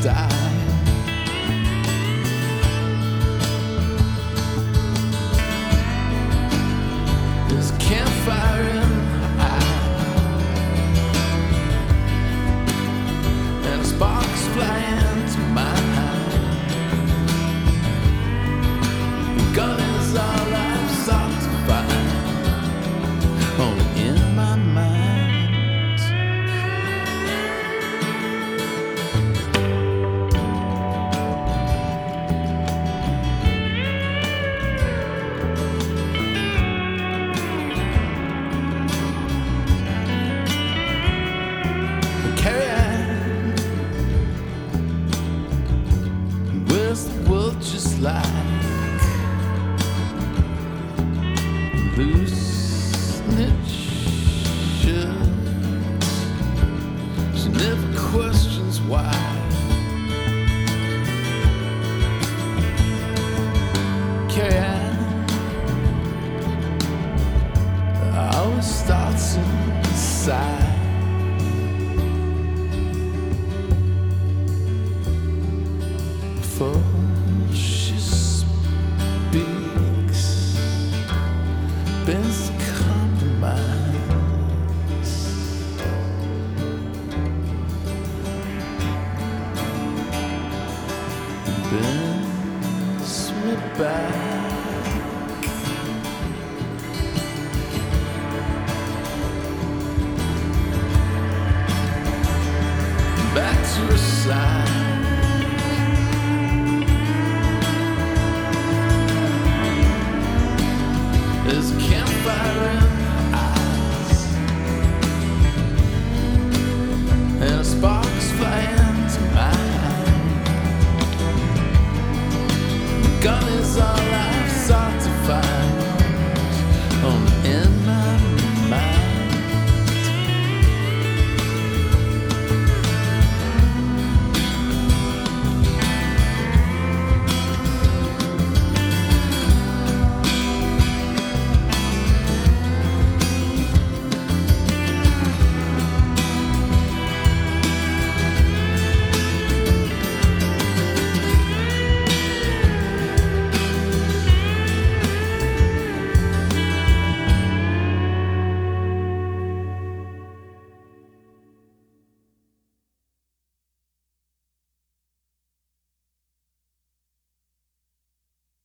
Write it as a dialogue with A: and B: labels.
A: die. There's a campfire in my eye, and a spark's flying to my eye. God is all I've sought to find, only in my mind. Carry on. Where's the world just like? Loose snitch. She never questions why. Carry on. Always starts inside. Before she speaks, best compromise. Bends me back.